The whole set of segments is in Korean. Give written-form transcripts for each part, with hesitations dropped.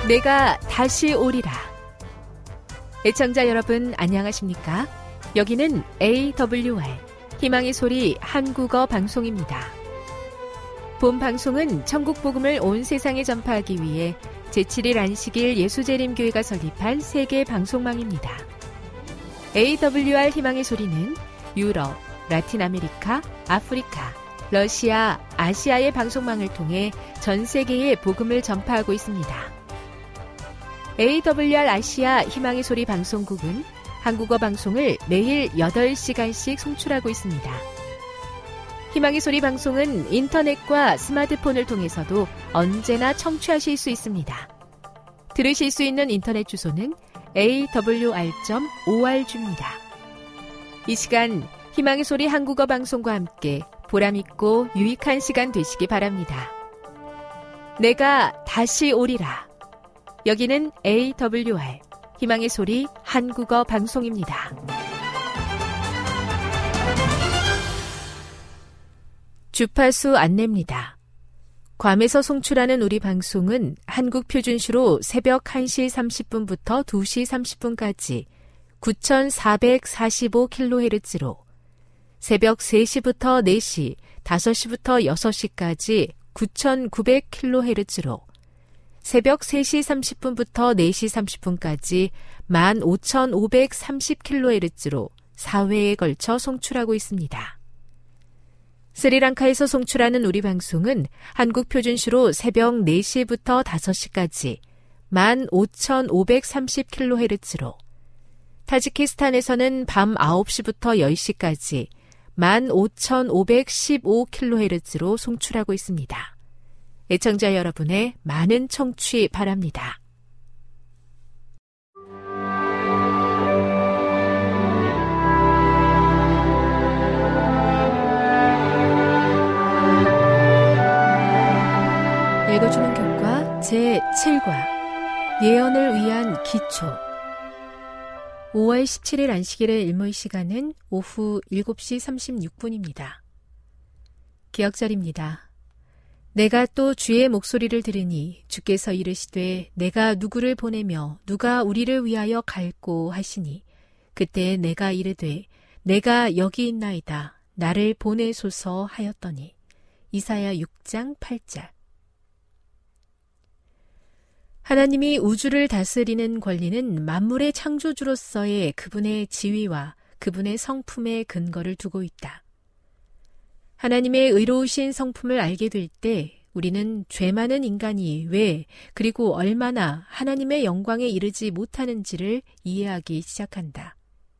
내가 다시 오리라. 애청자 여러분 안녕하십니까? 여기는 AWR 희망의 소리 한국어 방송입니다. 본 방송은 천국 복음을 온 세상에 전파하기 위해 제7일 안식일 예수재림교회가 설립한 세계 방송망입니다. AWR 희망의 소리는 유럽, 라틴 아메리카, 아프리카, 러시아, 아시아의 방송망을 통해 전 세계에 복음을 전파하고 있습니다. AWR 아시아 희망의 소리 방송국은 한국어 방송을 매일 8시간씩 송출하고 있습니다. 희망의 소리 방송은 인터넷과 스마트폰을 통해서도 언제나 청취하실 수 있습니다. 들으실 수 있는 인터넷 주소는 awr.org입니다. 이 시간 희망의 소리 한국어 방송과 함께 보람있고 유익한 시간 되시기 바랍니다. 내가 다시 오리라. 여기는 AWR 희망의 소리 한국어 방송입니다. 주파수 안내입니다. 괌에서 송출하는 우리 방송은 한국 표준시로 새벽 1시 30분부터 2시 30분까지 9445kHz로 새벽 3시부터 4시, 5시부터 6시까지 9900kHz로 새벽 3시 30분부터 4시 30분까지 15530kHz로 4회에 걸쳐 송출하고 있습니다. 스리랑카에서 송출하는 우리 방송은 한국 표준시로 새벽 4시부터 5시까지 15530kHz로 타지키스탄에서는 밤 9시부터 10시까지 15515kHz로 송출하고 있습니다. 애청자 여러분의 많은 청취 바랍니다. 읽어주는 교과 제7과 예언을 위한 기초 5월 17일 안식일의 일몰 시간은 오후 7시 36분입니다. 기억절입니다. 내가 또 주의 목소리를 들으니 주께서 이르시되 내가 누구를 보내며 누가 우리를 위하여 갈꼬 하시니 그때 내가 이르되 내가 여기 있나이다 나를 보내소서 하였더니 이사야 6장 8절. 하나님이 우주를 다스리는 권리는 만물의 창조주로서의 그분의 지위와 그분의 성품의 근거를 두고 있다. 하나님의 의로우신 성품을 알게 될 때 우리는 죄 많은 인간이 왜 그리고 얼마나 하나님의 영광에 이르지 못하는지를 이해하기 시작한다.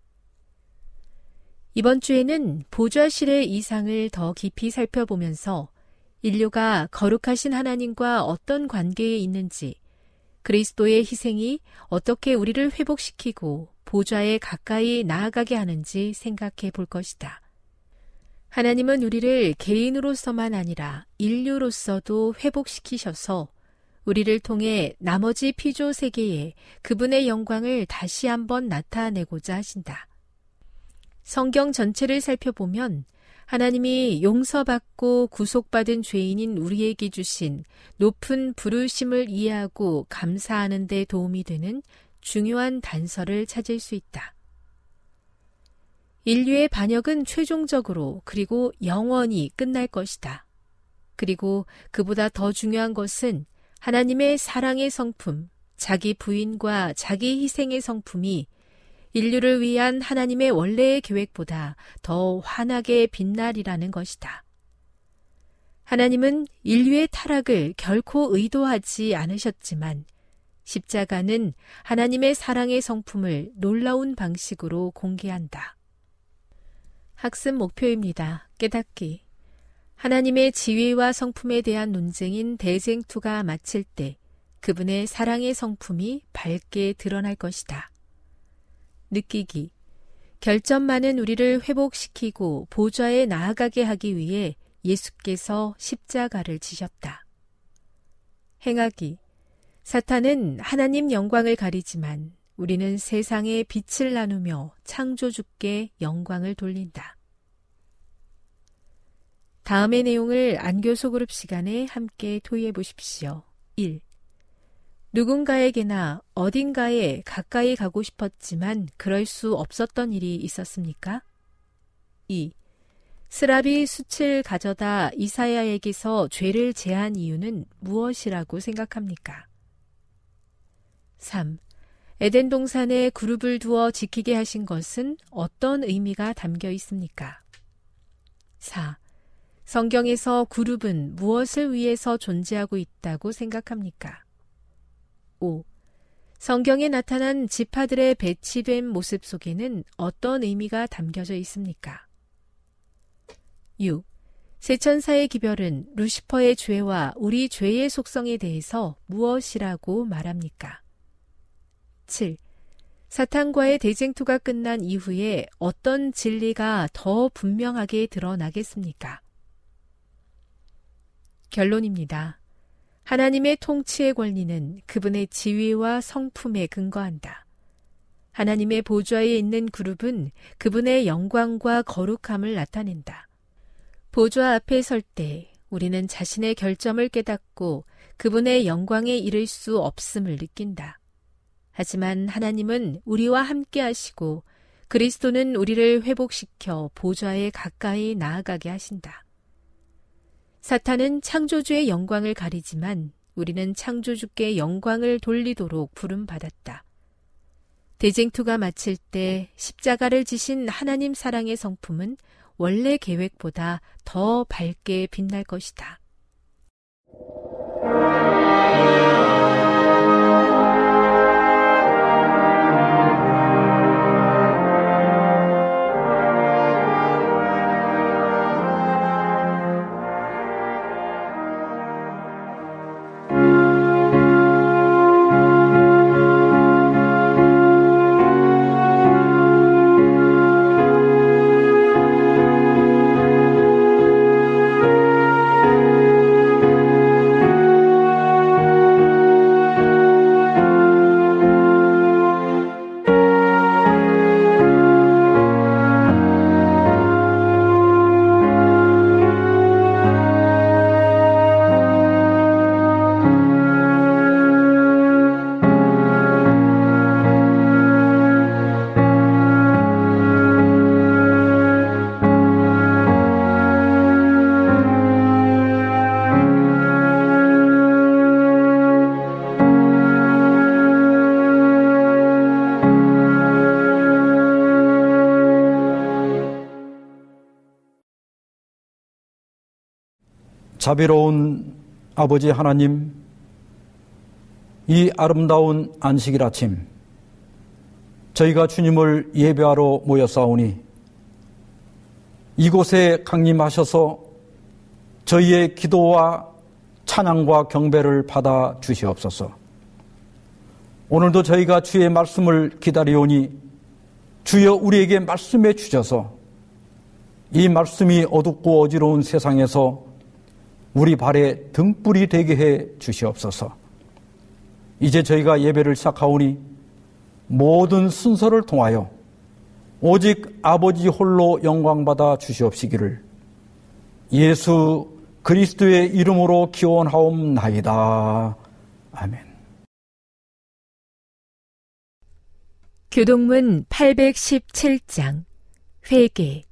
이번 주에는 보좌실의 이상을 더 깊이 살펴보면서 인류가 거룩하신 하나님과 어떤 관계에 있는지 그리스도의 희생이 어떻게 우리를 회복시키고 보좌에 가까이 나아가게 하는지 생각해 볼 것이다. 하나님은 우리를 개인으로서만 아니라 인류로서도 회복시키셔서 우리를 통해 나머지 피조 세계에 그분의 영광을 다시 한번 나타내고자 하신다. 성경 전체를 살펴보면 하나님이 용서받고 구속받은 죄인인 우리에게 주신 높은 부르심을 이해하고 감사하는 데 도움이 되는 중요한 단서를 찾을 수 있다. 인류의 반역은 최종적으로 그리고 영원히 끝날 것이다. 그리고 그보다 더 중요한 것은 하나님의 사랑의 성품, 자기 부인과 자기 희생의 성품이 인류를 위한 하나님의 원래의 계획보다 더 환하게 빛나리라는 것이다. 하나님은 인류의 타락을 결코 의도하지 않으셨지만 십자가는 하나님의 사랑의 성품을 놀라운 방식으로 공개한다. 학습 목표입니다. 깨닫기. 하나님의 지위와 성품에 대한 논쟁인 대쟁투가 마칠 때 그분의 사랑의 성품이 밝게 드러날 것이다. 느끼기. 결점 많은 우리를 회복시키고 보좌에 나아가게 하기 위해 예수께서 십자가를 지셨다. 행하기. 사탄은 하나님 영광을 가리지만 우리는 세상에 빛을 나누며 창조주께 영광을 돌린다. 다음의 내용을 안교 소그룹 시간에 함께 토의해 보십시오. 1. 누군가에게나 어딘가에 가까이 가고 싶었지만 그럴 수 없었던 일이 있었습니까? 2. 스랍이 숯을 가져다 이사야에게서 죄를 제한 이유는 무엇이라고 생각합니까? 3. 에덴 동산에 그룹을 두어 지키게 하신 것은 어떤 의미가 담겨 있습니까? 4. 성경에서 그룹은 무엇을 위해서 존재하고 있다고 생각합니까? 5. 성경에 나타난 지파들의 배치된 모습 속에는 어떤 의미가 담겨져 있습니까? 6. 세천사의 기별은 루시퍼의 죄와 우리 죄의 속성에 대해서 무엇이라고 말합니까? 7. 사탄과의 대쟁투가 끝난 이후에 어떤 진리가 더 분명하게 드러나겠습니까? 결론입니다. 하나님의 통치의 권리는 그분의 지위와 성품에 근거한다. 하나님의 보좌에 있는 그룹은 그분의 영광과 거룩함을 나타낸다. 보좌 앞에 설 때 우리는 자신의 결점을 깨닫고 그분의 영광에 이를 수 없음을 느낀다. 하지만 하나님은 우리와 함께 하시고 그리스도는 우리를 회복시켜 보좌에 가까이 나아가게 하신다. 사탄은 창조주의 영광을 가리지만 우리는 창조주께 영광을 돌리도록 부름받았다. 대쟁투가 마칠 때 십자가를 지신 하나님 사랑의 성품은 원래 계획보다 더 밝게 빛날 것이다. 자비로운 아버지 하나님, 이 아름다운 안식일 아침 저희가 주님을 예배하러 모였사오니 이곳에 강림하셔서 저희의 기도와 찬양과 경배를 받아 주시옵소서. 오늘도 저희가 주의 말씀을 기다리오니 주여 우리에게 말씀해 주셔서 이 말씀이 어둡고 어지러운 세상에서 우리 발에 등불이 되게 해 주시옵소서. 이제 저희가 예배를 시작하오니 모든 순서를 통하여 오직 아버지 홀로 영광받아 주시옵시기를 예수 그리스도의 이름으로 기원하옵나이다. 아멘. 교동문 817장 회개.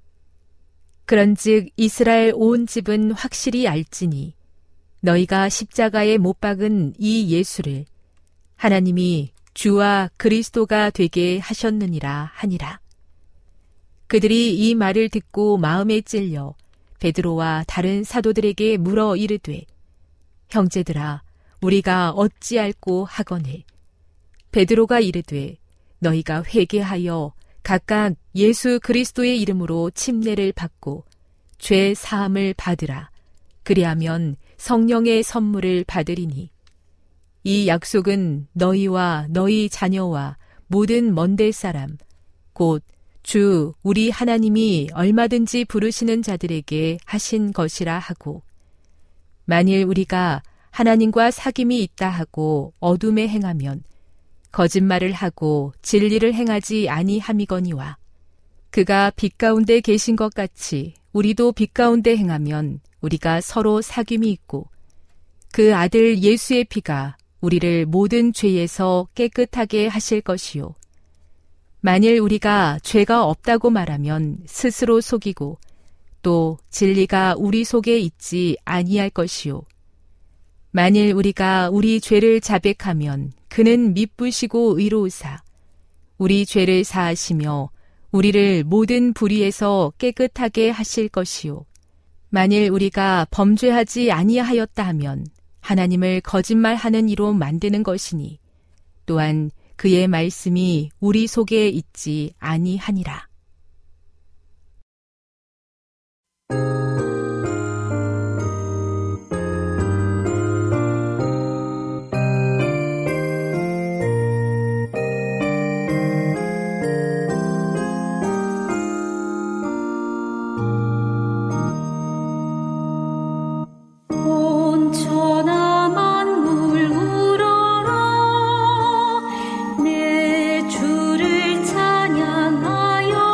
그런즉 이스라엘 온 집은 확실히 알지니 너희가 십자가에 못 박은 이 예수를 하나님이 주와 그리스도가 되게 하셨느니라 하니라. 그들이 이 말을 듣고 마음에 찔려 베드로와 다른 사도들에게 물어 이르되 형제들아 우리가 어찌할꼬 하거늘. 베드로가 이르되 너희가 회개하여 각각 예수 그리스도의 이름으로 침례를 받고 죄 사함을 받으라. 그리하면 성령의 선물을 받으리니 이 약속은 너희와 너희 자녀와 모든 먼데 사람 곧 주 우리 하나님이 얼마든지 부르시는 자들에게 하신 것이라 하고 만일 우리가 하나님과 사귐이 있다 하고 어둠에 행하면 거짓말을 하고 진리를 행하지 아니함이거니와 그가 빛 가운데 계신 것 같이 우리도 빛 가운데 행하면 우리가 서로 사귐이 있고 그 아들 예수의 피가 우리를 모든 죄에서 깨끗하게 하실 것이요. 만일 우리가 죄가 없다고 말하면 스스로 속이고 또 진리가 우리 속에 있지 아니할 것이요. 만일 우리가 우리 죄를 자백하면 그는 미쁘시고 의로우사 우리 죄를 사하시며 우리를 모든 불의에서 깨끗하게 하실 것이요. 만일 우리가 범죄하지 아니하였다 하면 하나님을 거짓말하는 이로 만드는 것이니 또한 그의 말씀이 우리 속에 있지 아니하니라. 내 주를 찬양하여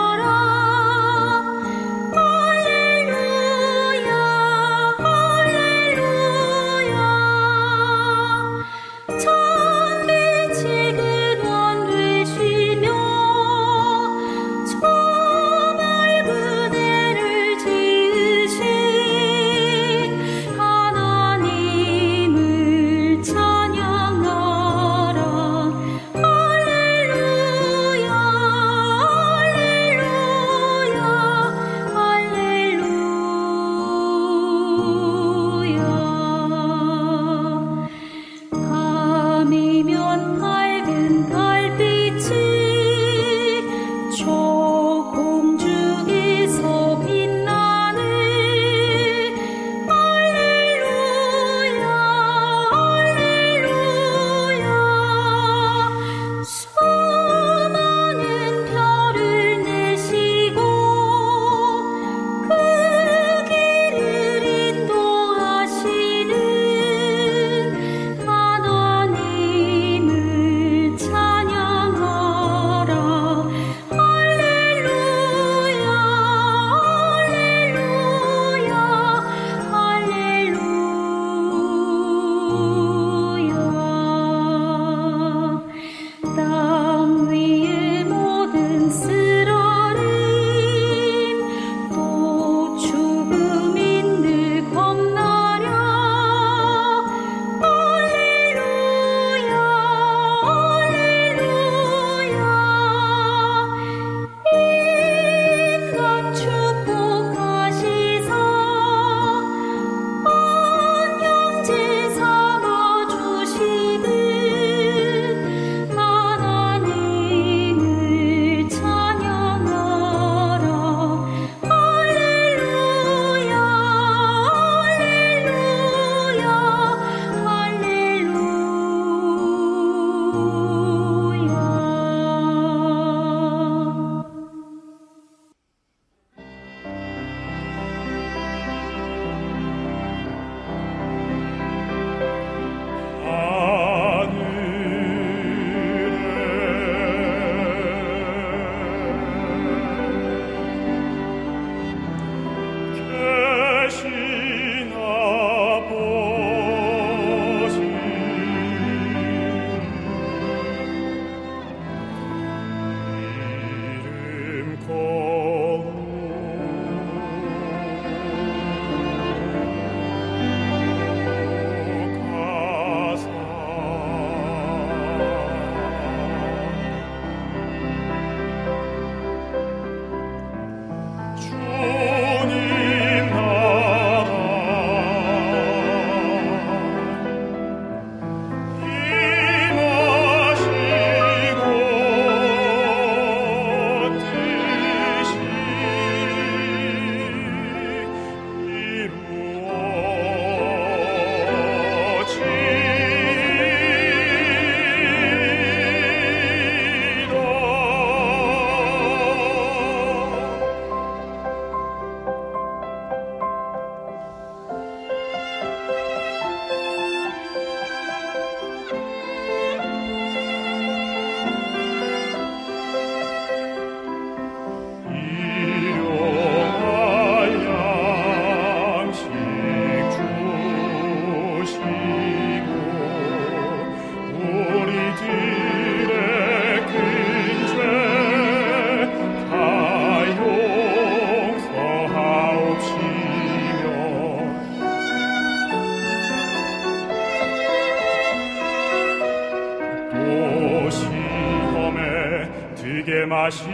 마시고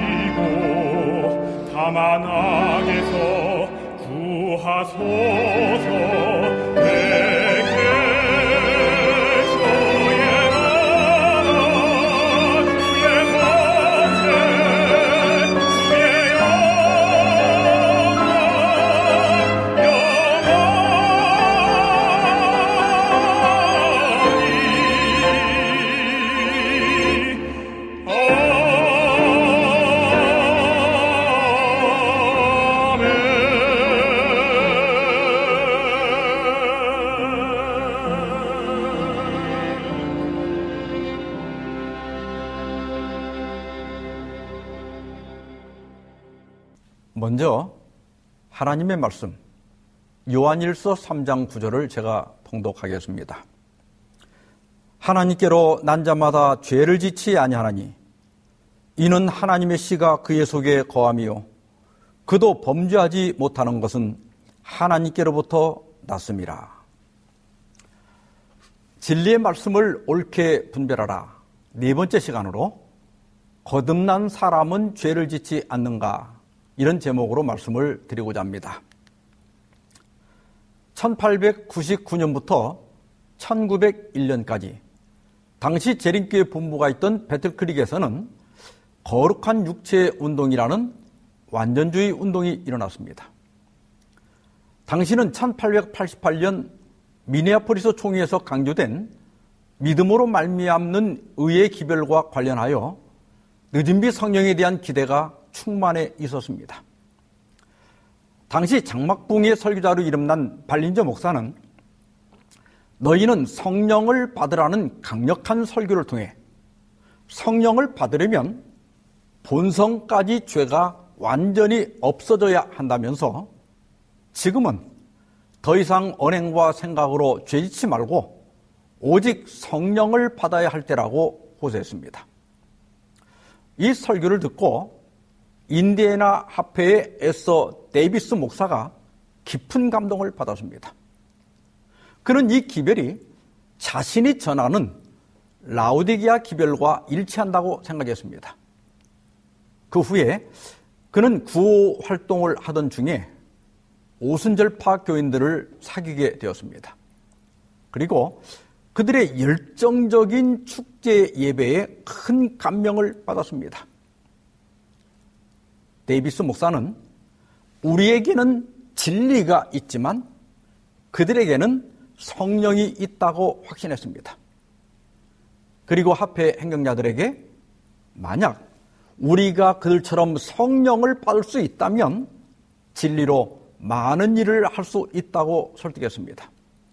다만 악에서 구하소서. 내게 주의 나라 주의 번제 주의 먼저 하나님의 말씀 요한일서 3장 9절을 제가 통독하겠습니다. 하나님께로 난 자마다 죄를 짓지 아니하나니 이는 하나님의 씨가 그의 속에 거함이요 그도 범죄하지 못하는 것은 하나님께로부터 났음이라. 진리의 말씀을 옳게 분별하라. 네 번째 시간으로 거듭난 사람은 죄를 짓지 않는가, 이런 제목으로 말씀을 드리고자 합니다. 1899년부터 1901년까지 당시 재림교회 본부가 있던 배틀크릭에서는 거룩한 육체 운동이라는 완전주의 운동이 일어났습니다. 당시는 1888년 미네아폴리스 총회에서 강조된 믿음으로 말미암는 의의 기별과 관련하여 늦은비 성령에 대한 기대가 충만해 있었습니다. 당시 장막붕의 설교자로 이름난 발린저 목사는 너희는 성령을 받으라는 강력한 설교를 통해 성령을 받으려면 본성까지 죄가 완전히 없어져야 한다면서 지금은 더 이상 언행과 생각으로 죄짓지 말고 오직 성령을 받아야 할 때라고 호소했습니다. 이 설교를 듣고 인디애나 합회의 에서 데이비스 목사가 깊은 감동을 받았습니다. 그는 이 기별이 자신이 전하는 라오디게아 기별과 일치한다고 생각했습니다. 그 후에 그는 구호 활동을 하던 중에 오순절파 교인들을 사귀게 되었습니다. 그리고 그들의 열정적인 축제 예배에 큰 감명을 받았습니다. 데이비스 목사는 우리에게는 진리가 있지만 그들에게는 성령이 있다고 확신했습니다. 그리고 합회 행정자들에게 만약 우리가 그들처럼 성령을 받을 수 있다면 진리로 많은 일을 할 수 있다고 설득했습니다.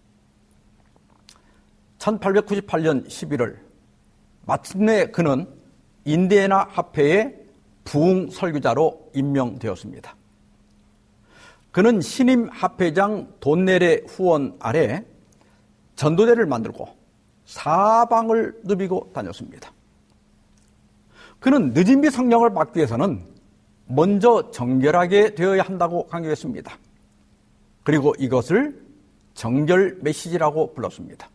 1898년 11월 마침내 그는 인디애나 합회의 부흥 설교자로 임명되었습니다. 그는 신임 합회장 돈넬의 후원 아래 전도대를 만들고 사방을 누비고 다녔습니다. 그는 늦은비 성령을 받기 위해서는 먼저 정결하게 되어야 한다고 강조했습니다. 그리고 이것을 정결 메시지라고 불렀습니다.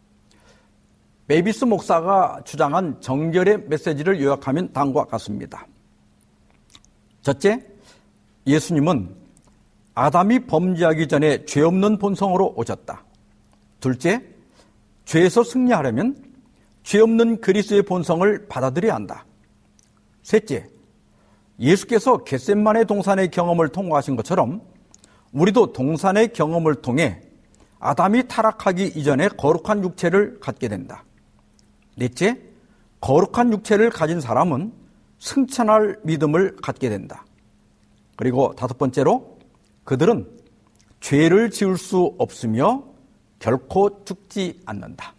메비스 목사가 주장한 정결의 메시지를 요약하면 다음과 같습니다. 첫째, 예수님은 아담이 범죄하기 전에 죄 없는 본성으로 오셨다. 둘째, 죄에서 승리하려면 죄 없는 그리스도의 본성을 받아들여야 한다. 셋째, 예수께서 겟세마네 동산의 경험을 통과하신 것처럼 우리도 동산의 경험을 통해 아담이 타락하기 이전에 거룩한 육체를 갖게 된다. 넷째, 거룩한 육체를 가진 사람은 승천할 믿음을 갖게 된다. 그리고 다섯 번째로 그들은 죄를 지을 수 없으며 결코 죽지 않는다.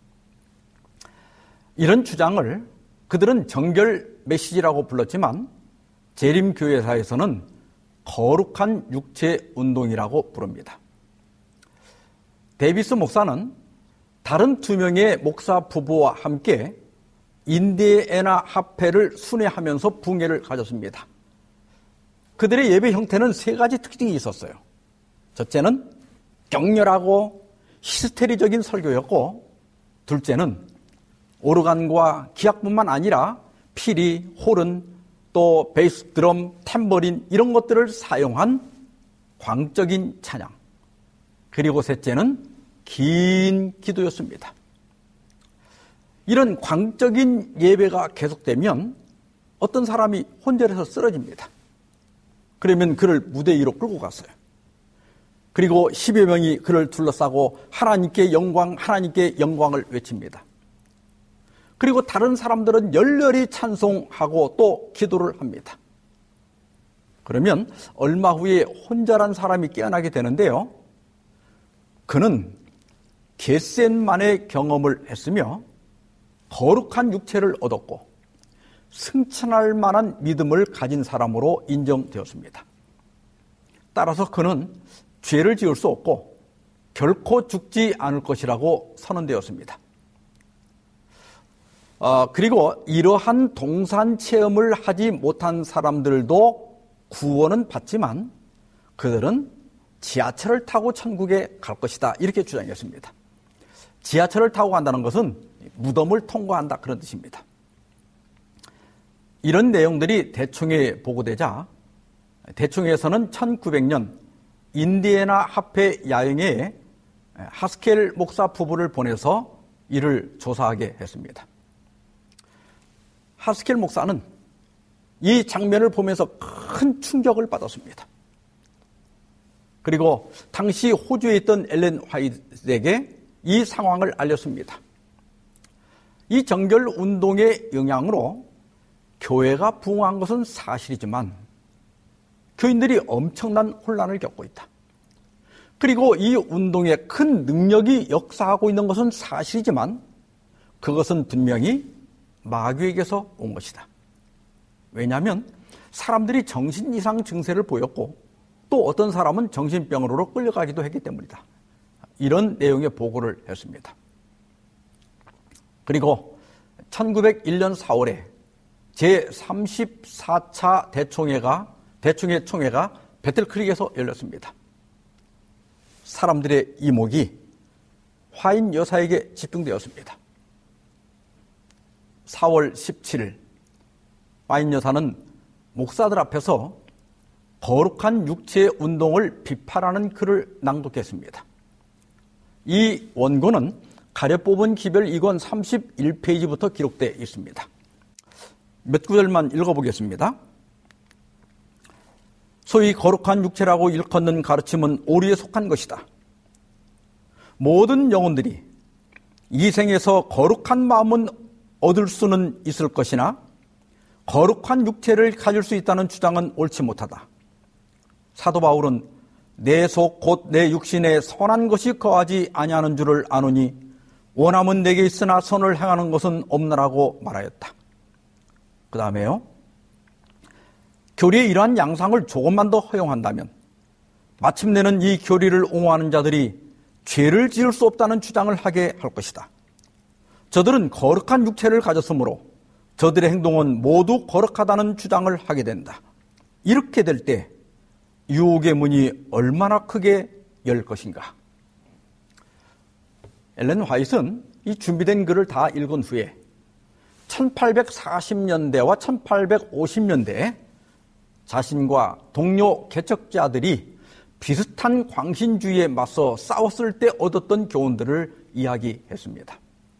이런 주장을 그들은 정결 메시지라고 불렀지만 재림교회사에서는 거룩한 육체 운동이라고 부릅니다. 데이비스 목사는 다른 두 명의 목사 부부와 함께 인디애나 합회를 순회하면서 부흥회를 가졌습니다. 그들의 예배 형태는 세 가지 특징이 있었어요. 첫째는 격렬하고 히스테리적인 설교였고, 둘째는 오르간과 기악뿐만 아니라 피리, 호른, 또 베이스 드럼, 탬버린 이런 것들을 사용한 광적인 찬양. 그리고 셋째는 긴 기도였습니다. 이런 광적인 예배가 계속되면 어떤 사람이 혼절해서 쓰러집니다. 그러면 그를 무대 위로 끌고 갔어요. 그리고 10여 명이 그를 둘러싸고 하나님께 영광을 외칩니다. 그리고 다른 사람들은 열렬히 찬송하고 또 기도를 합니다. 그러면 얼마 후에 혼절한 사람이 깨어나게 되는데요. 그는 겟셋만의 경험을 했으며 거룩한 육체를 얻었고 승천할 만한 믿음을 가진 사람으로 인정되었습니다. 따라서 그는 죄를 지을 수 없고 결코 죽지 않을 것이라고 선언되었습니다. 그리고 이러한 동산 체험을 하지 못한 사람들도 구원은 받지만 그들은 지하철을 타고 천국에 갈 것이다 이렇게 주장했습니다. 지하철을 타고 간다는 것은 무덤을 통과한다 그런 뜻입니다. 이런 내용들이 대충에 보고되자 대충에서는 1900년 인디애나 합회 야영회에 하스켈 목사 부부를 보내서 이를 조사하게 했습니다. 하스켈 목사는 이 장면을 보면서 큰 충격을 받았습니다. 그리고 당시 호주에 있던 엘렌 화이트에게 이 상황을 알렸습니다. 이 정결 운동의 영향으로 교회가 부흥한 것은 사실이지만 교인들이 엄청난 혼란을 겪고 있다. 그리고 이 운동에 큰 능력이 역사하고 있는 것은 사실이지만 그것은 분명히 마귀에게서 온 것이다. 왜냐하면 사람들이 정신 이상 증세를 보였고 또 어떤 사람은 정신병으로 끌려가기도 했기 때문이다. 이런 내용의 보고를 했습니다. 그리고 1901년 4월에 제34차 대충회 총회가 배틀크릭에서 열렸습니다. 사람들의 이목이 화인 여사에게 집중되었습니다. 4월 17일 화인 여사는 목사들 앞에서 거룩한 육체의 운동을 비판하는 글을 낭독했습니다. 이 원고는 가려 뽑은 기별 2권 31페이지부터 기록되어 있습니다. 몇 구절만 읽어보겠습니다. 소위 거룩한 육체라고 일컫는 가르침은 오류에 속한 것이다. 모든 영혼들이 이 생에서 거룩한 마음은 얻을 수는 있을 것이나 거룩한 육체를 가질 수 있다는 주장은 옳지 못하다. 사도 바울은 내 속 곧 내 육신에 선한 것이 거하지 아니하는 줄을 아노니 원함은 내게 있으나 선을 행하는 것은 없느라고 말하였다. 그 다음에요. 교리의 이러한 양상을 조금만 더 허용한다면 마침내는 이 교리를 옹호하는 자들이 죄를 지을 수 없다는 주장을 하게 할 것이다. 저들은 거룩한 육체를 가졌으므로 저들의 행동은 모두 거룩하다는 주장을 하게 된다. 이렇게 될 때 유혹의 문이 얼마나 크게 열 것인가. 엘렌 화이트는 이 준비된 글을 다 읽은 후에 1840년대와 1850년대에 자신과 동료 개척자들이 비슷한 광신주의에 맞서 싸웠을 때 얻었던 교훈들을 이야기했습니다.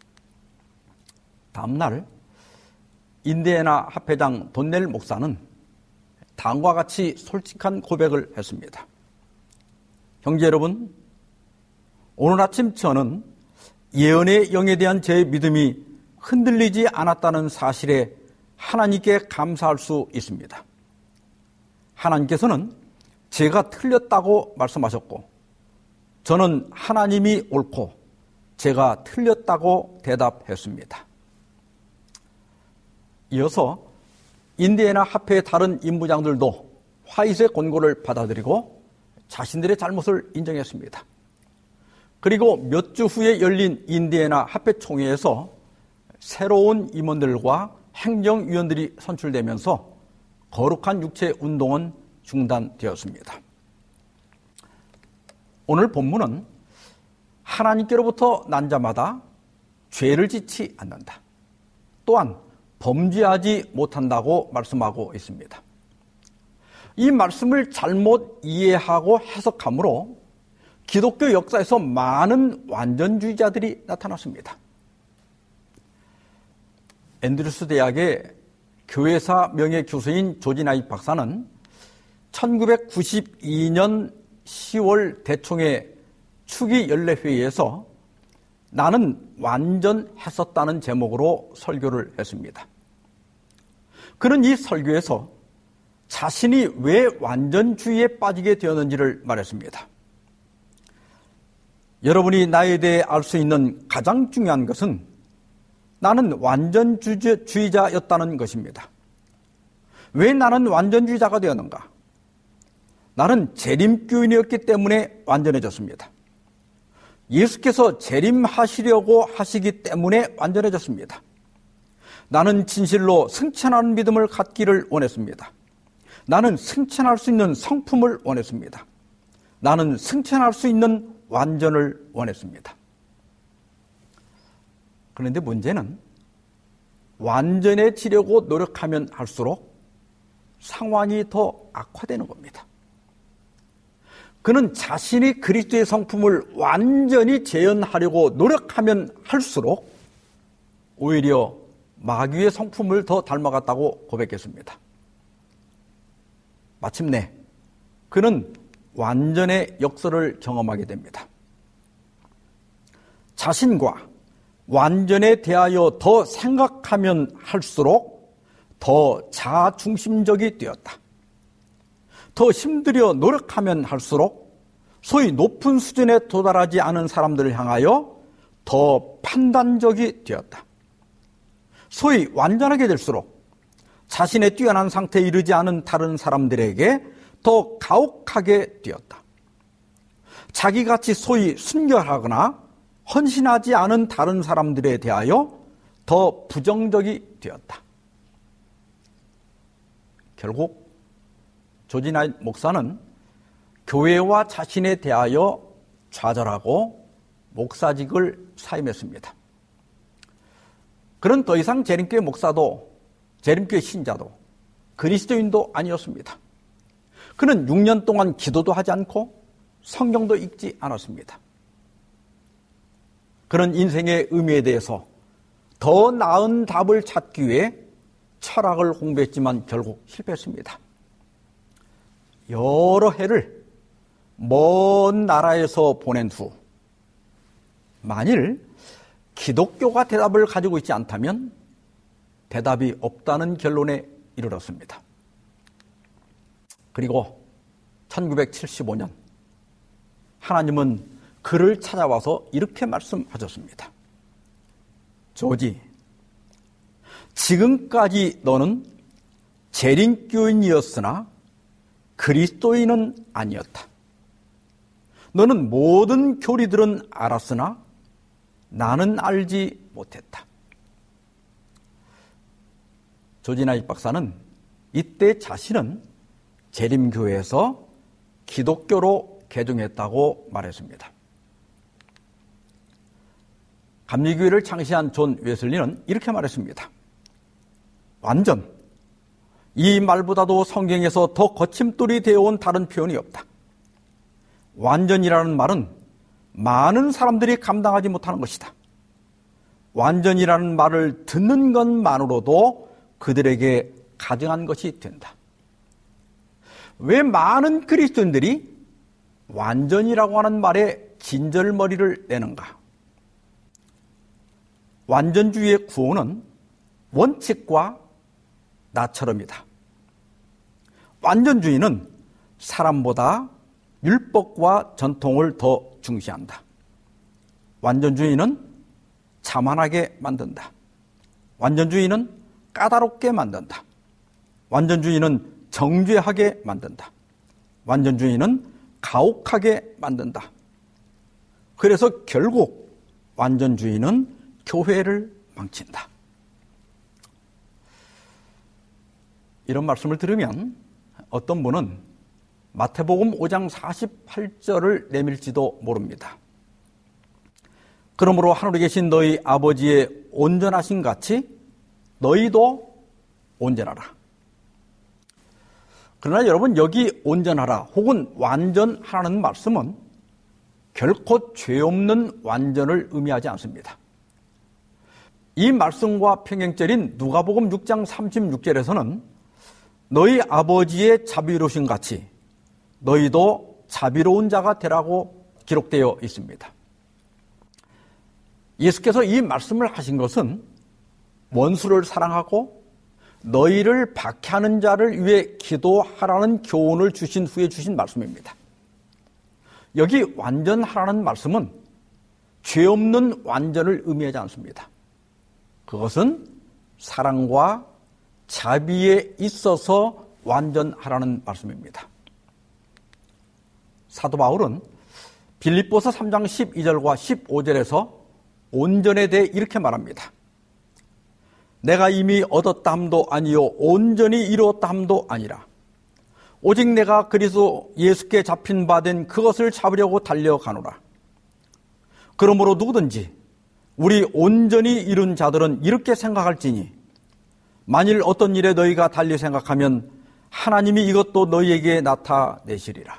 다음 날 인디애나 합회장 돈넬 목사는 다음과 같이 솔직한 고백을 했습니다. 형제 여러분, 오늘 아침 저는 예언의 영에 대한 제 믿음이 흔들리지 않았다는 사실에 하나님께 감사할 수 있습니다. 하나님께서는 제가 틀렸다고 말씀하셨고 저는 하나님이 옳고 제가 틀렸다고 대답했습니다. 이어서 인디애나 합회의 다른 임무장들도 화이트의 권고를 받아들이고 자신들의 잘못을 인정했습니다. 그리고 몇 주 후에 열린 인디애나 합회 총회에서 새로운 임원들과 행정위원들이 선출되면서 거룩한 육체 운동은 중단되었습니다. 오늘 본문은 하나님께로부터 난 자마다 죄를 짓지 않는다. 또한 범죄하지 못한다고 말씀하고 있습니다. 이 말씀을 잘못 이해하고 해석함으로 기독교 역사에서 많은 완전주의자들이 나타났습니다. 앤드루스 대학의 교회사 명예교수인 조지 나잇 박사는 1992년 10월 대총회 추기연례회의에서 나는 완전했었다는 제목으로 설교를 했습니다. 그는 이 설교에서 자신이 왜 완전주의에 빠지게 되었는지를 말했습니다. 여러분이 나에 대해 알 수 있는 가장 중요한 것은 나는 완전주의자였다는 것입니다. 왜 나는 완전주의자가 되었는가? 나는 재림교인이었기 때문에 완전해졌습니다. 예수께서 재림하시려고 하시기 때문에 완전해졌습니다. 나는 진실로 승천하는 믿음을 갖기를 원했습니다. 나는 승천할 수 있는 성품을 원했습니다. 나는 승천할 수 있는 완전을 원했습니다. 그런데 문제는 완전해지려고 노력하면 할수록 상황이 더 악화되는 겁니다. 그는 자신이 그리스도의 성품을 완전히 재현하려고 노력하면 할수록 오히려 마귀의 성품을 더 닮아갔다고 고백했습니다. 마침내 그는 완전의 역설을 경험하게 됩니다. 자신과 완전에 대하여 더 생각하면 할수록 더 자아중심적이 되었다. 더 힘들여 노력하면 할수록 소위 높은 수준에 도달하지 않은 사람들을 향하여 더 판단적이 되었다. 소위 완전하게 될수록 자신의 뛰어난 상태에 이르지 않은 다른 사람들에게 더 가혹하게 되었다. 자기같이 소위 순결하거나 헌신하지 않은 다른 사람들에 대하여 더 부정적이 되었다. 결국 조지 나잇 목사는 교회와 자신에 대하여 좌절하고 목사직을 사임했습니다. 그는 더 이상 재림교회 목사도 재림교회 신자도 그리스도인도 아니었습니다. 그는 6년 동안 기도도 하지 않고 성경도 읽지 않았습니다. 그는 인생의 의미에 대해서 더 나은 답을 찾기 위해 철학을 공부했지만 결국 실패했습니다. 여러 해를 먼 나라에서 보낸 후 만일 기독교가 대답을 가지고 있지 않다면 대답이 없다는 결론에 이르렀습니다. 그리고 1975년 하나님은 그를 찾아와서 이렇게 말씀하셨습니다. 조지, 지금까지 너는 재림교인이었으나 그리스도인은 아니었다. 너는 모든 교리들은 알았으나 나는 알지 못했다. 조지 나잇 박사는 이때 자신은 재림교회에서 기독교로 개종했다고 말했습니다. 감리교회를 창시한 존 웨슬리는 이렇게 말했습니다. 완전, 이 말보다도 성경에서 더 거침돌이 되어온 다른 표현이 없다. 완전이라는 말은 많은 사람들이 감당하지 못하는 것이다. 완전이라는 말을 듣는 것만으로도 그들에게 가증한 것이 된다. 왜 많은 그리스도인들이 완전이라고 하는 말에 진절머리를 내는가? 완전주의의 구호는 원칙과 나처럼이다. 완전주의는 사람보다 율법과 전통을 더 중시한다. 완전주의는 자만하게 만든다. 완전주의는 까다롭게 만든다. 완전주의는 정죄하게 만든다. 완전주의는 가혹하게 만든다. 그래서 결국 완전주의는 교회를 망친다. 이런 말씀을 들으면 어떤 분은 마태복음 5장 48절을 내밀지도 모릅니다. 그러므로 하늘에 계신 너희 아버지의 온전하신 같이 너희도 온전하라. 그러나 여러분, 여기 온전하라 혹은 완전하라는 말씀은 결코 죄 없는 완전을 의미하지 않습니다. 이 말씀과 평행절인 누가복음 6장 36절에서는 너희 아버지의 자비로우신 같이 너희도 자비로운 자가 되라고 기록되어 있습니다. 예수께서 이 말씀을 하신 것은 원수를 사랑하고 너희를 박해하는 자를 위해 기도하라는 교훈을 주신 후에 주신 말씀입니다. 여기 완전하라는 말씀은 죄 없는 완전을 의미하지 않습니다. 그것은 사랑과 자비에 있어서 완전하라는 말씀입니다. 사도 바울은 빌립보서 3장 12절과 15절에서 온전에 대해 이렇게 말합니다. 내가 이미 얻었다 함도 아니요 온전히 이루었다 함도 아니라 오직 내가 그리스도 예수께 잡힌 바 된 그것을 잡으려고 달려가노라. 그러므로 누구든지 우리 온전히 이룬 자들은 이렇게 생각할지니 만일 어떤 일에 너희가 달리 생각하면 하나님이 이것도 너희에게 나타내시리라.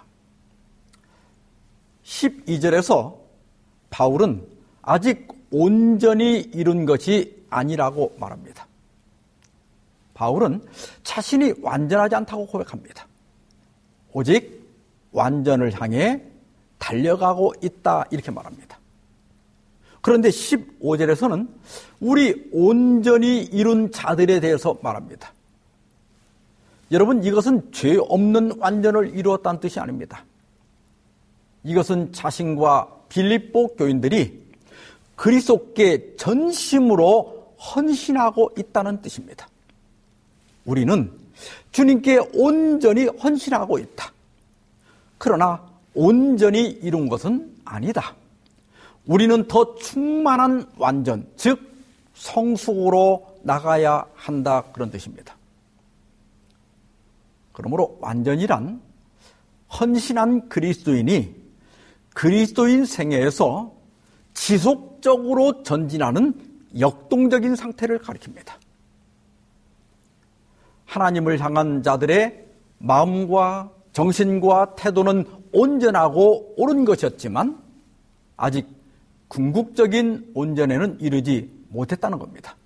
12절에서 바울은 아직 온전히 이룬 것이 아니라고 말합니다. 바울은 자신이 완전하지 않다고 고백합니다. 오직 완전을 향해 달려가고 있다 이렇게 말합니다. 그런데 15절에서는 우리 온전히 이룬 자들에 대해서 말합니다. 여러분, 이것은 죄 없는 완전을 이루었다는 뜻이 아닙니다. 이것은 자신과 빌립보 교인들이 그리스도께 전심으로 헌신하고 있다는 뜻입니다. 우리는 주님께 온전히 헌신하고 있다. 그러나 온전히 이룬 것은 아니다. 우리는 더 충만한 완전, 즉 성숙으로 나가야 한다, 그런 뜻입니다. 그러므로 완전이란 헌신한 그리스도인이 그리스도인 생애에서 지속적으로 전진하는 역동적인 상태를 가리킵니다. 하나님을 향한 자들의 마음과 정신과 태도는 온전하고 옳은 것이었지만 아직 궁극적인 온전에는 이르지 못했다는 겁니다.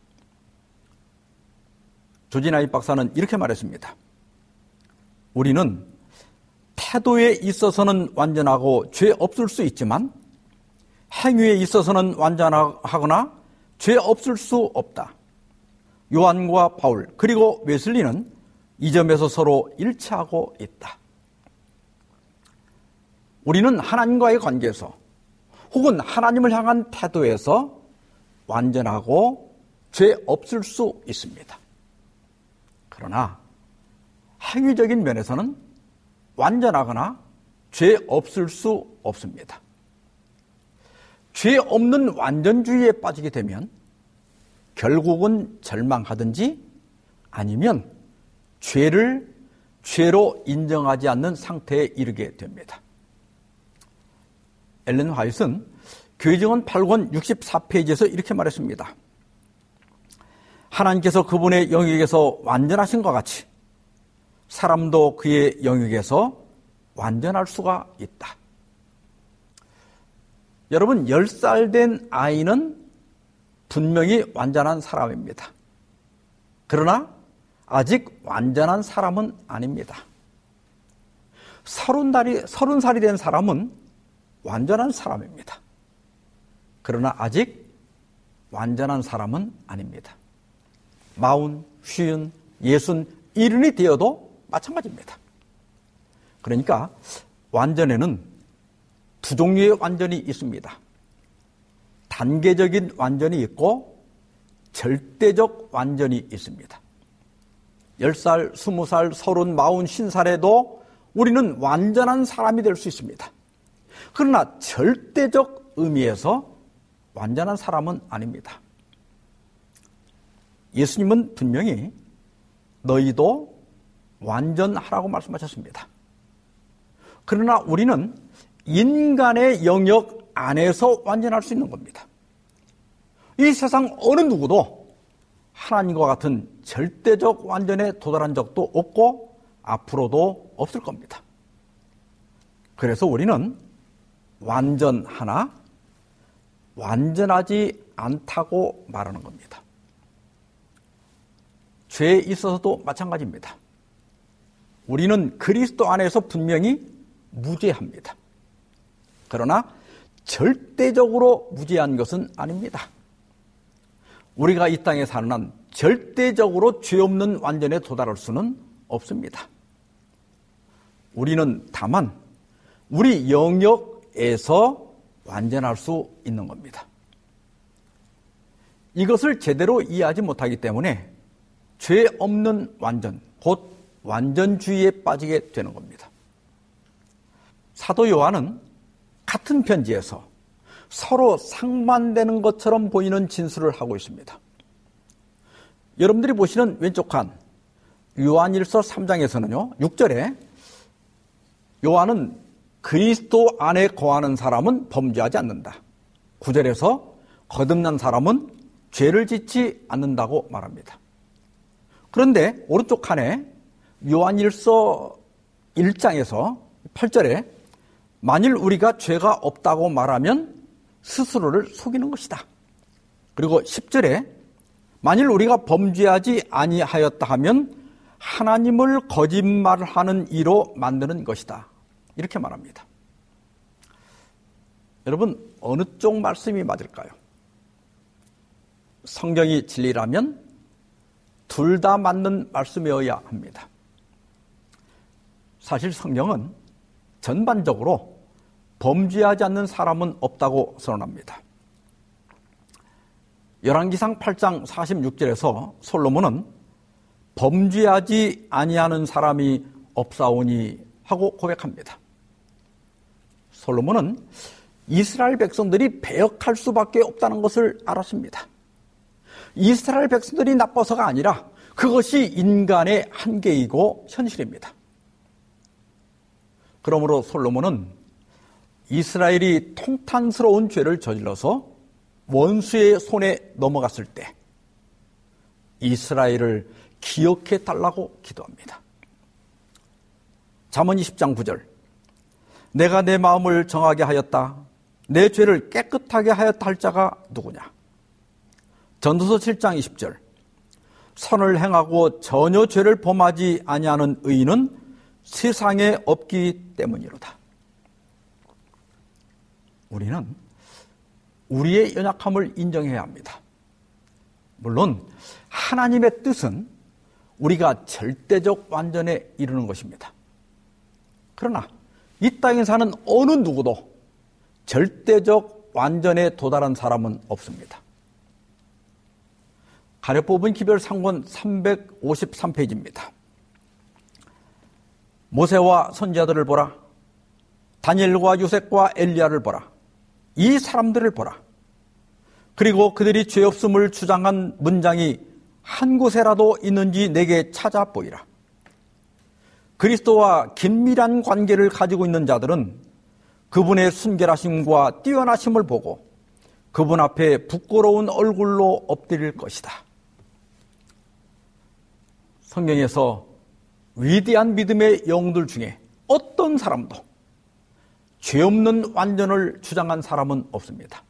조진아이 박사는 이렇게 말했습니다. 우리는 태도에 있어서는 완전하고 죄 없을 수 있지만 행위에 있어서는 완전하거나 죄 없을 수 없다. 요한과 바울 그리고 웨슬리는 이 점에서 서로 일치하고 있다. 우리는 하나님과의 관계에서 혹은 하나님을 향한 태도에서 완전하고 죄 없을 수 있습니다. 그러나 행위적인 면에서는 완전하거나 죄 없을 수 없습니다. 죄 없는 완전주의에 빠지게 되면 결국은 절망하든지 아니면 죄를 죄로 인정하지 않는 상태에 이르게 됩니다. 엘렌 화이트는 교회증언 8권 64페이지에서 이렇게 말했습니다. 하나님께서 그분의 영역에서 완전하신 것 같이 사람도 그의 영역에서 완전할 수가 있다. 여러분, 10살 된 아이는 분명히 완전한 사람입니다. 그러나 아직 완전한 사람은 아닙니다. 30살이 된 사람은 완전한 사람입니다. 그러나 아직 완전한 사람은 아닙니다. 40, 50, 60, 70이 되어도 마찬가지입니다. 그러니까 완전에는 두 종류의 완전이 있습니다. 단계적인 완전이 있고 절대적 완전이 있습니다. 10살, 20살, 30, 40, 50살에도 우리는 완전한 사람이 될 수 있습니다. 그러나 절대적 의미에서 완전한 사람은 아닙니다. 예수님은 분명히 너희도 완전하라고 말씀하셨습니다. 그러나 우리는 인간의 영역 안에서 완전할 수 있는 겁니다. 이 세상 어느 누구도 하나님과 같은 절대적 완전에 도달한 적도 없고 앞으로도 없을 겁니다. 그래서 우리는 완전하나 완전하지 않다고 말하는 겁니다. 죄에 있어서도 마찬가지입니다. 우리는 그리스도 안에서 분명히 무죄합니다. 그러나 절대적으로 무죄한 것은 아닙니다. 우리가 이 땅에 사는 한 절대적으로 죄 없는 완전에 도달할 수는 없습니다. 우리는 다만 우리 영역에서 완전할 수 있는 겁니다. 이것을 제대로 이해하지 못하기 때문에 죄 없는 완전, 곧 완전주의에 빠지게 되는 겁니다. 사도 요한은 같은 편지에서 서로 상반되는 것처럼 보이는 진술을 하고 있습니다. 여러분들이 보시는 왼쪽 칸 요한일서 3장에서는요, 6절에 요한은 그리스도 안에 거하는 사람은 범죄하지 않는다. 9절에서 거듭난 사람은 죄를 짓지 않는다고 말합니다. 그런데 오른쪽 칸에 요한일서 1장에서 8절에 만일 우리가 죄가 없다고 말하면 스스로를 속이는 것이다. 그리고 10절에 만일 우리가 범죄하지 아니하였다 하면 하나님을 거짓말하는 이로 만드는 것이다. 이렇게 말합니다. 여러분, 어느 쪽 말씀이 맞을까요? 성경이 진리라면 둘 다 맞는 말씀이어야 합니다. 사실 성경은 전반적으로 범죄하지 않는 사람은 없다고 선언합니다. 열왕기상 8장 46절에서 솔로몬은 범죄하지 아니하는 사람이 없사오니 하고 고백합니다. 솔로몬은 이스라엘 백성들이 배역할 수밖에 없다는 것을 알았습니다. 이스라엘 백성들이 나빠서가 아니라 그것이 인간의 한계이고 현실입니다. 그러므로 솔로몬은 이스라엘이 통탄스러운 죄를 저질러서 원수의 손에 넘어갔을 때 이스라엘을 기억해 달라고 기도합니다. 잠언 20장 9절 내가 내 마음을 정하게 하였다. 내 죄를 깨끗하게 하였다 할 자가 누구냐. 전도서 7장 20절 선을 행하고 전혀 죄를 범하지 아니하는 의인은 세상에 없기 때문이로다. 우리는 우리의 연약함을 인정해야 합니다. 물론 하나님의 뜻은 우리가 절대적 완전에 이르는 것입니다. 그러나 이 땅에 사는 어느 누구도 절대적 완전에 도달한 사람은 없습니다. 가려 뽑은 기별 상권 353페이지입니다. 모세와 선지자들을 보라. 다니엘과 요셉과 엘리야를 보라. 이 사람들을 보라. 그리고 그들이 죄 없음을 주장한 문장이 한 곳에라도 있는지 내게 찾아 보이라. 그리스도와 긴밀한 관계를 가지고 있는 자들은 그분의 순결하심과 뛰어나심을 보고 그분 앞에 부끄러운 얼굴로 엎드릴 것이다. 성경에서 위대한 믿음의 영웅들 중에 어떤 사람도 죄 없는 완전을 주장한 사람은 없습니다.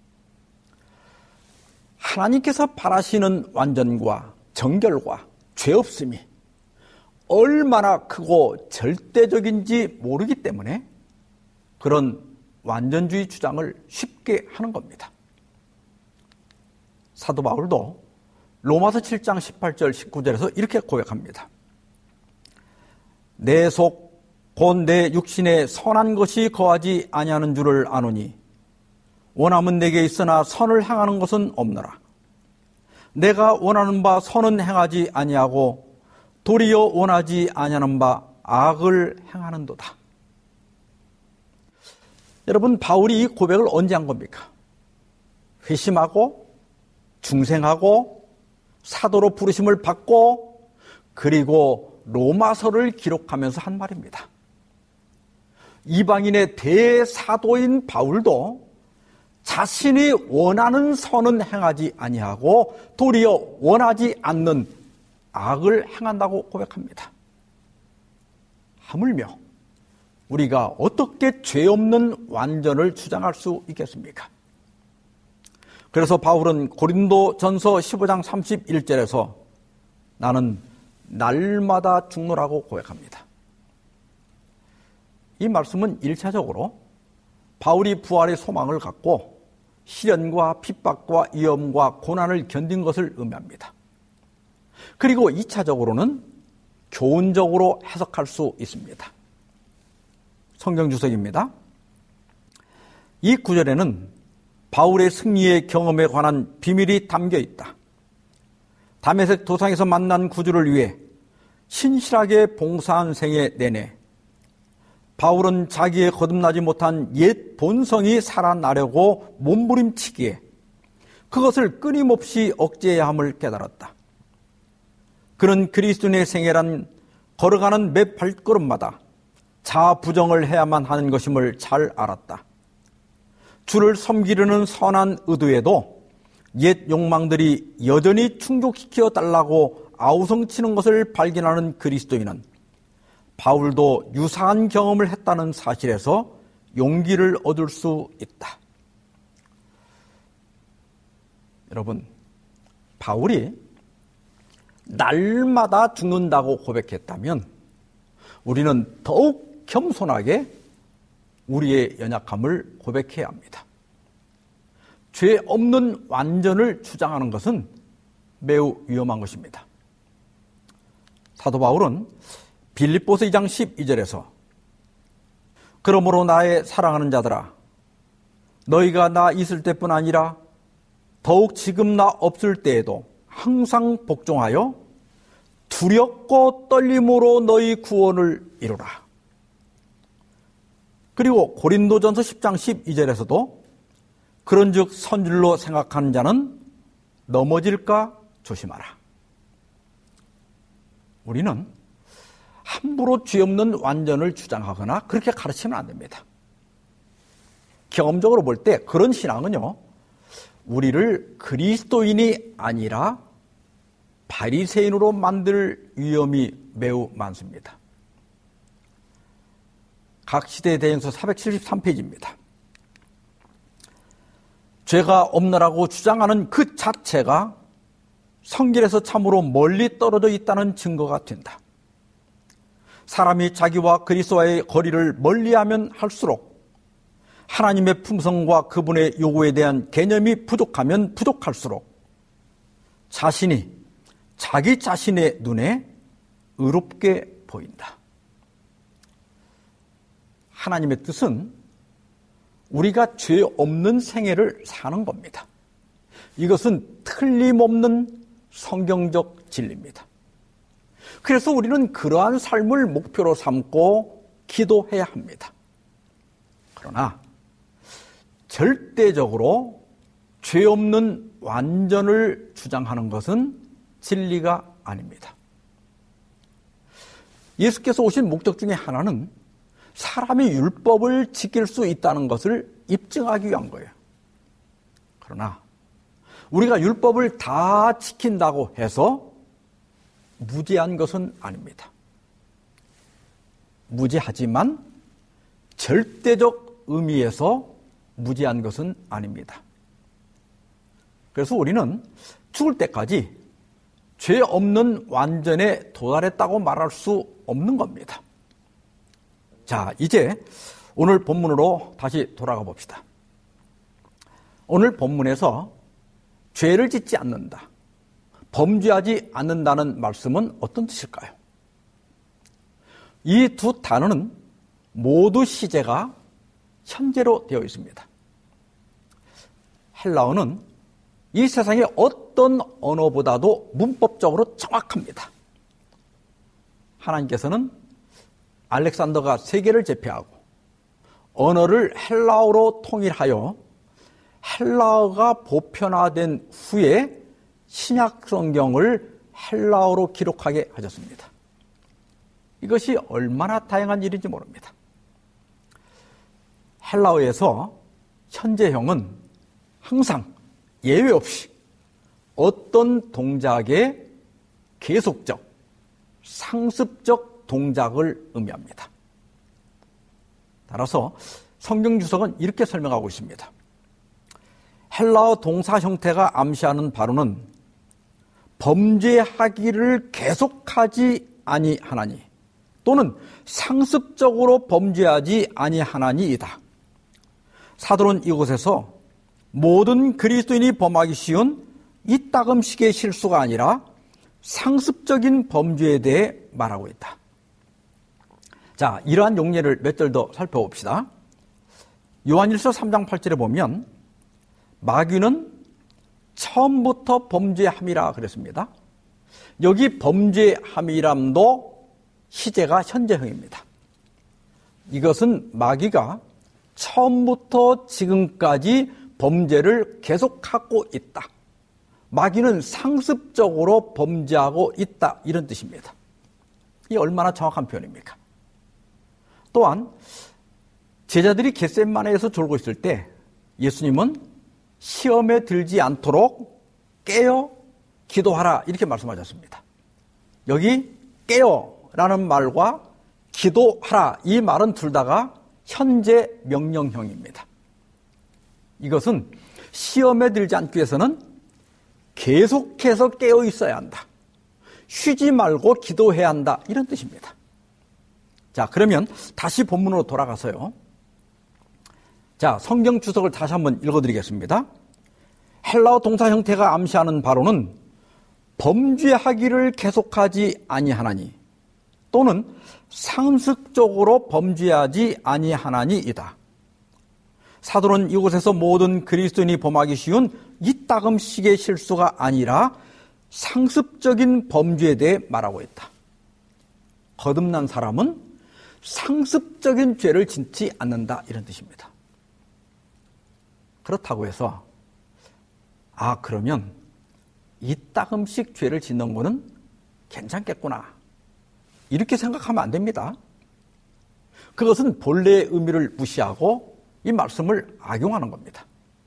하나님께서 바라시는 완전과 정결과 죄 없음이 얼마나 크고 절대적인지 모르기 때문에 그런 완전주의 주장을 쉽게 하는 겁니다. 사도 바울도 로마서 7장 18절 19절에서 이렇게 고백합니다. 내 속 곧 내 육신에 선한 것이 거하지 아니하는 줄을 아노니 원함은 내게 있으나 선을 행하는 것은 없노라. 내가 원하는 바 선은 행하지 아니하고 도리어 원하지 아니하는 바 악을 행하는도다. 여러분, 바울이 이 고백을 언제 한 겁니까? 회심하고 중생하고 사도로 부르심을 받고 그리고 로마서를 기록하면서 한 말입니다. 이방인의 대사도인 바울도 자신이 원하는 선은 행하지 아니하고 도리어 원하지 않는 악을 행한다고 고백합니다. 하물며 우리가 어떻게 죄 없는 완전을 주장할 수 있겠습니까? 그래서 바울은 고린도전서 15장 31절에서 나는 날마다 죽노라고 고백합니다. 이 말씀은 1차적으로 바울이 부활의 소망을 갖고 시련과 핍박과 위험과 고난을 견딘 것을 의미합니다. 그리고 2차적으로는 교훈적으로 해석할 수 있습니다. 성경 주석입니다. 이 구절에는 바울의 승리의 경험에 관한 비밀이 담겨 있다. 다메섹 도상에서 만난 구주를 위해 신실하게 봉사한 생애 내내 바울은 자기의 거듭나지 못한 옛 본성이 살아나려고 몸부림치기에 그것을 끊임없이 억제해야 함을 깨달았다. 그는 그리스도인의 생애란 걸어가는 매 발걸음마다 자아 부정을 해야만 하는 것임을 잘 알았다. 주를 섬기려는 선한 의도에도 옛 욕망들이 여전히 충족시켜 달라고 아우성치는 것을 발견하는 그리스도인은 바울도 유사한 경험을 했다는 사실에서 용기를 얻을 수 있다. 여러분, 바울이 날마다 죽는다고 고백했다면 우리는 더욱 겸손하게 우리의 연약함을 고백해야 합니다. 죄 없는 완전을 주장하는 것은 매우 위험한 것입니다. 사도 바울은 빌립보서 2장 12절에서 그러므로 나의 사랑하는 자들아 너희가 나 있을 때뿐 아니라 더욱 지금 나 없을 때에도 항상 복종하여 두렵고 떨림으로 너희 구원을 이루라. 그리고 고린도전서 10장 12절에서도 그런즉 선줄로 생각하는 자는 넘어질까 조심하라. 우리는 함부로 죄 없는 완전을 주장하거나 그렇게 가르치면 안 됩니다. 경험적으로 볼 때 그런 신앙은요, 우리를 그리스도인이 아니라 바리새인으로 만들 위험이 매우 많습니다. 각 시대 대행서 473페이지입니다. 죄가 없느라고 주장하는 그 자체가 성결에서 참으로 멀리 떨어져 있다는 증거가 된다. 사람이 자기와 그리스도와의 거리를 멀리하면 할수록 하나님의 품성과 그분의 요구에 대한 개념이 부족하면 부족할수록 자신이 자기 자신의 눈에 의롭게 보인다. 하나님의 뜻은 우리가 죄 없는 생애를 사는 겁니다. 이것은 틀림없는 성경적 진리입니다. 그래서 우리는 그러한 삶을 목표로 삼고 기도해야 합니다. 그러나 절대적으로 죄 없는 완전을 주장하는 것은 진리가 아닙니다. 예수께서 오신 목적 중에 하나는 사람이 율법을 지킬 수 있다는 것을 입증하기 위한 거예요. 그러나 우리가 율법을 다 지킨다고 해서 무죄한 것은 아닙니다. 무죄하지만 절대적 의미에서 무죄한 것은 아닙니다. 그래서 우리는 죽을 때까지 죄 없는 완전에 도달했다고 말할 수 없는 겁니다. 자, 이제 오늘 본문으로 다시 돌아가 봅시다. 오늘 본문에서 죄를 짓지 않는다, 범죄하지 않는다는 말씀은 어떤 뜻일까요? 이 두 단어는 모두 시제가 현재로 되어 있습니다. 헬라어는 이 세상의 어떤 언어보다도 문법적으로 정확합니다. 하나님께서는 알렉산더가 세계를 제패하고 언어를 헬라어로 통일하여 헬라어가 보편화된 후에 신약 성경을 헬라어로 기록하게 하셨습니다. 이것이 얼마나 다양한 일인지 모릅니다. 헬라어에서 현재형은 항상 예외 없이 어떤 동작의 계속적, 상습적 동작을 의미합니다. 따라서 성경 주석은 이렇게 설명하고 있습니다. 헬라어 동사 형태가 암시하는 바로는 범죄하기를 계속하지 아니하나니 또는 상습적으로 범죄하지 아니하나니이다. 사도는 이곳에서 모든 그리스도인이 범하기 쉬운 이따금씩의 실수가 아니라 상습적인 범죄에 대해 말하고 있다. 자, 이러한 용례를 몇 절 더 살펴봅시다. 요한일서 3장 8절에 보면 마귀는 처음부터 범죄함이라 그랬습니다. 여기 범죄함이람도 시제가 현재형입니다. 이것은 마귀가 처음부터 지금까지 범죄를 계속하고 있다. 마귀는 상습적으로 범죄하고 있다. 이런 뜻입니다. 이게 얼마나 정확한 표현입니까? 또한 제자들이 겟세마네에서 졸고 있을 때 예수님은 시험에 들지 않도록 깨어 기도하라 이렇게 말씀하셨습니다. 여기 깨어라는 말과 기도하라 이 말은 둘 다가 현재 명령형입니다. 이것은 시험에 들지 않기 위해서는 계속해서 깨어 있어야 한다. 쉬지 말고 기도해야 한다. 이런 뜻입니다. 자, 그러면 다시 본문으로 돌아가서요. 자, 성경 주석을 다시 한번 읽어드리겠습니다. 헬라어 동사 형태가 암시하는 바로는 범죄하기를 계속하지 아니하나니 또는 상습적으로 범죄하지 아니하나니이다. 사도는 이곳에서 모든 그리스도인이 범하기 쉬운 이따금씩의 실수가 아니라 상습적인 범죄에 대해 말하고 있다. 거듭난 사람은 상습적인 죄를 짓지 않는다 이런 뜻입니다. 그렇다고 해서 그러면 이따금씩 죄를 짓는 거는 괜찮겠구나 이렇게 생각하면 안 됩니다. 그것은 본래의 의미를 무시하고 이 말씀을 악용하는 겁니다.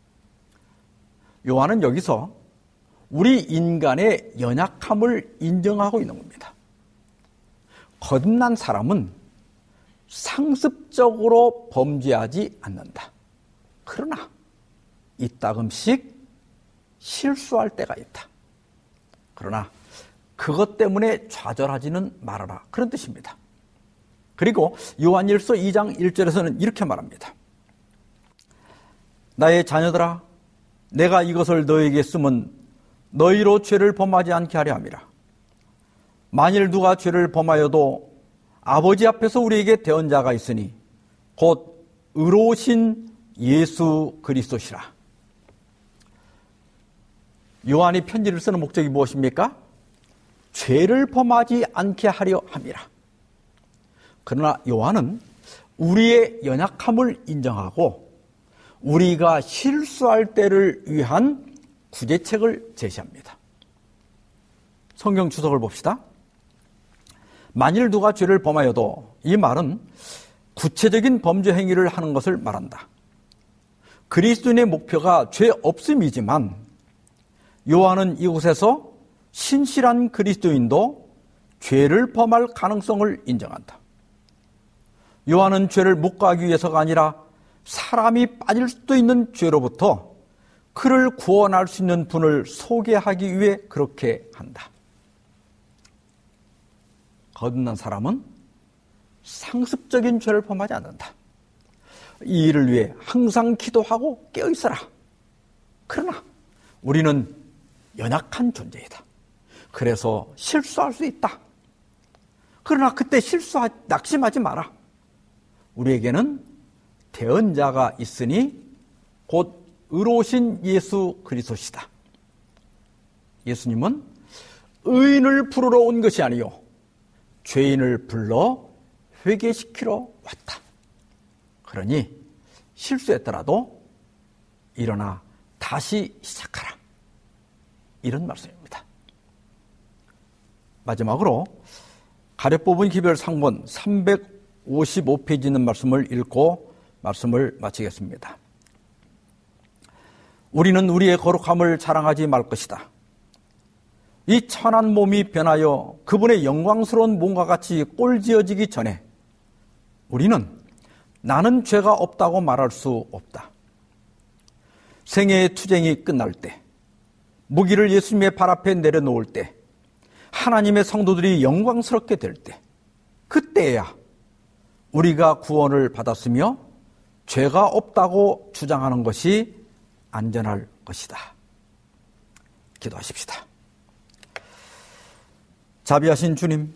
요한은 여기서 우리 인간의 연약함을 인정하고 있는 겁니다. 거듭난 사람은 상습적으로 범죄하지 않는다. 그러나 이따금씩 실수할 때가 있다. 그러나 그것 때문에 좌절하지는 말아라. 그런 뜻입니다. 그리고 요한일서 2장 1절에서는 이렇게 말합니다. 나의 자녀들아, 내가 이것을 너에게 쓰면 너희로 죄를 범하지 않게 하려 함이라. 만일 누가 죄를 범하여도 아버지 앞에서 우리에게 대언자가 있으니 곧 의로우신 예수 그리스도시라. 요한이 편지를 쓰는 목적이 무엇입니까? 죄를 범하지 않게 하려 함이라. 그러나 요한은 우리의 연약함을 인정하고 우리가 실수할 때를 위한 구제책을 제시합니다. 성경 주석을 봅시다. 만일 누가 죄를 범하여도 이 말은 구체적인 범죄 행위를 하는 것을 말한다. 그리스도인의 목표가 죄 없음이지만 요한은 이곳에서 신실한 그리스도인도 죄를 범할 가능성을 인정한다. 요한은 죄를 묵과하기 위해서가 아니라 사람이 빠질 수도 있는 죄로부터 그를 구원할 수 있는 분을 소개하기 위해 그렇게 한다. 거듭난 사람은 상습적인 죄를 범하지 않는다. 이 일을 위해 항상 기도하고 깨어있어라. 그러나 우리는 연약한 존재이다. 그래서 실수할 수 있다. 그러나 그때 낙심하지 마라. 우리에게는 대언자가 있으니 곧 의로우신 예수 그리스도시다. 예수님은 의인을 부르러 온 것이 아니요 죄인을 불러 회개시키러 왔다. 그러니 실수했더라도 일어나 다시 시작하라. 이런 말씀입니다. 마지막으로 가려뽑은 기별 상본 355페이지 있는 말씀을 읽고 말씀을 마치겠습니다. 우리는 우리의 거룩함을 자랑하지 말 것이다. 이 천한 몸이 변하여 그분의 영광스러운 몸과 같이 꼴지어지기 전에 우리는 나는 죄가 없다고 말할 수 없다. 생애의 투쟁이 끝날 때, 무기를 예수님의 발 앞에 내려놓을 때, 하나님의 성도들이 영광스럽게 될 때, 그때야 우리가 구원을 받았으며 죄가 없다고 주장하는 것이 안전할 것이다. 기도하십시다. 자비하신 주님,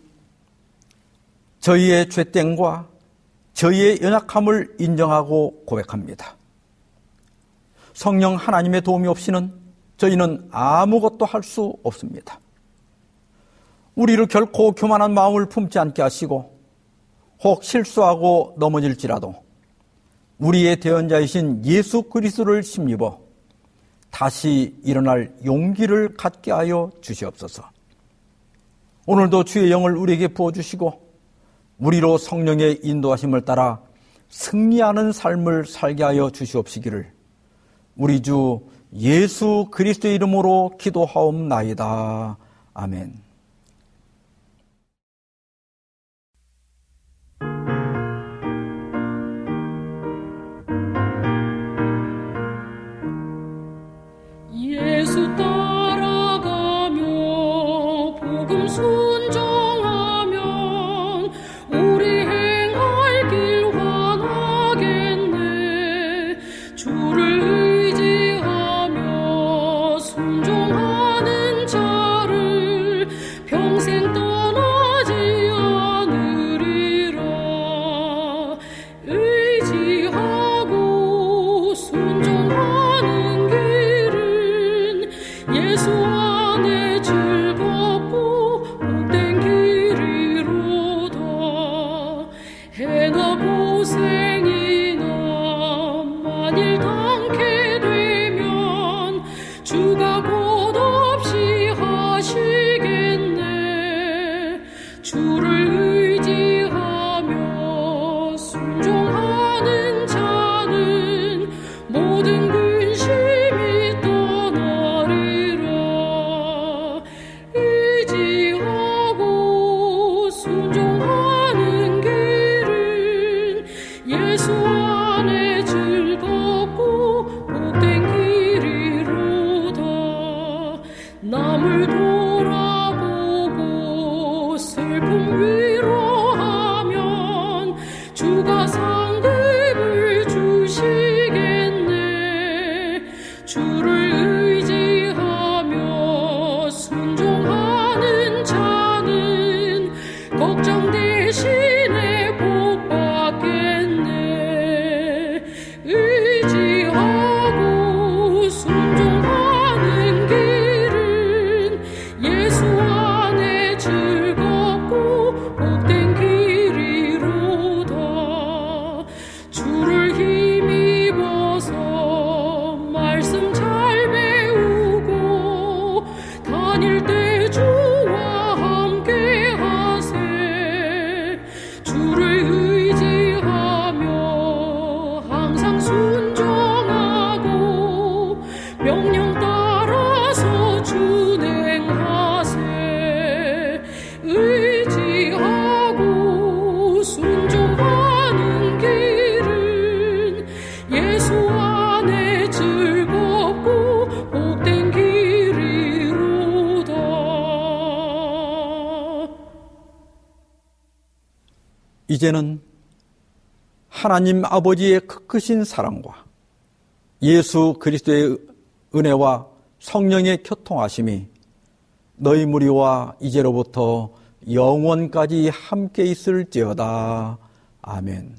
저희의 죄땡과 저희의 연약함을 인정하고 고백합니다. 성령 하나님의 도움이 없이는 저희는 아무것도 할 수 없습니다. 우리를 결코 교만한 마음을 품지 않게 하시고 혹 실수하고 넘어질지라도 우리의 대언자이신 예수 그리스도를 힘입어 다시 일어날 용기를 갖게 하여 주시옵소서. 오늘도 주의 영을 우리에게 부어주시고 우리로 성령의 인도하심을 따라 승리하는 삶을 살게 하여 주시옵시기를 우리 주 예수 그리스도의 이름으로 기도하옵나이다. 아멘. 예수 따라가며 복음 순종하면 우리 행할 길 환하겠네. 주를 의지하며 순종하는 자를 평생 떠나지 않으리라. 의지하고 순종하는 길은 예수 안에 즐겁고 복된 길이로다. 해나 고생이나 만일 당케 되면 주가 곧 없이 하시겠네. 주를 의지하며 순종하는 자는 모든 근심이 떠나리라. 의지하고 순종하는 길은 예수 안에 즐겁고 복된 길이로다. 남을 돌아보고 슬픔 위로하면 주가 상급을 주시겠네. 주를 의지하며 순종하는 자는 걱정 대신에 복 받겠네. 의지하고 순종하는 길은 예수 안에 즐겁고 복된 길이로다. 주를 힘입어서 말씀 잘 배우고 다닐 때 주와 함께 하세. 주를 의지하며 항상 순종하고 명령 따라서 준행하세. 의지하고 순종하는 길은 예수 안에 즐겁고 복된 길이로다. 이제는 하나님 아버지의 크크신 사랑과 예수 그리스도의 은혜와 성령의 교통하심이 너희 무리와 이제로부터 영원까지 함께 있을지어다. 아멘.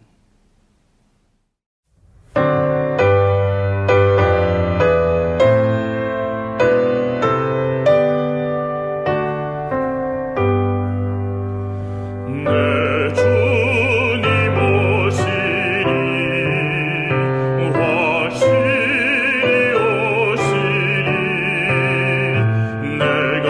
내 주님 오시리 화실이 오시리 내가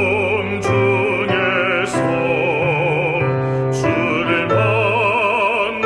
공중에서 주를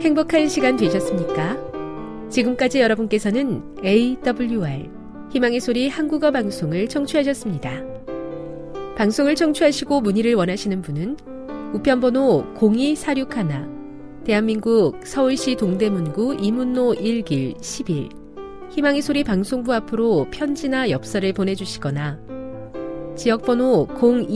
행복한 시간 되셨습니까? 지금까지 여러분께서는 AWR 희망의 소리 한국어 방송을 청취하셨습니다. 방송을 청취하시고 문의를 원하시는 분은 우편번호 02461 대한민국 서울시 동대문구 이문로 1길 11 희망의 소리 방송부 앞으로 편지나 엽서를 보내주시거나 지역번호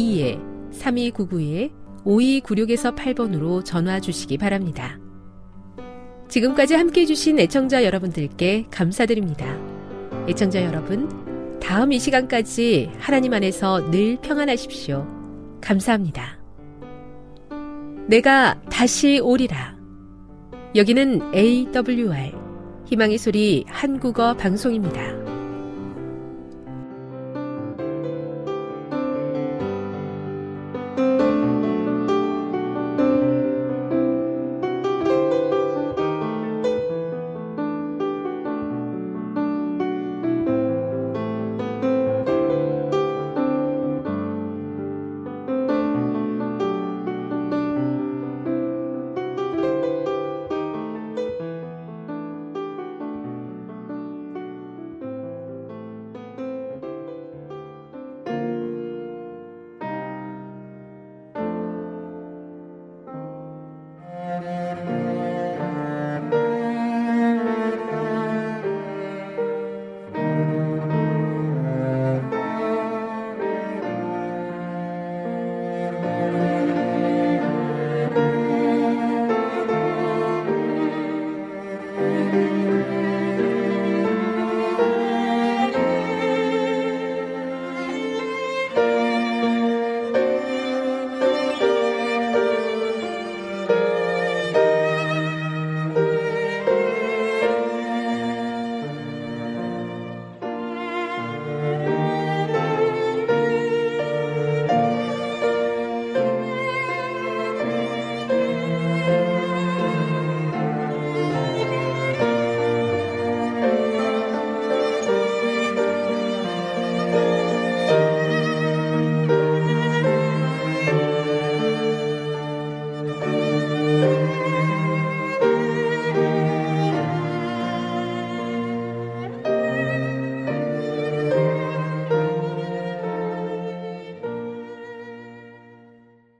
02-3299-5296에서 8번으로 전화 주시기 바랍니다. 지금까지 함께해 주신 애청자 여러분들께 감사드립니다. 애청자 여러분, 다음 이 시간까지 하나님 안에서 늘 평안하십시오. 감사합니다. 내가 다시 오리라. 여기는 AWR 희망의 소리 한국어 방송입니다.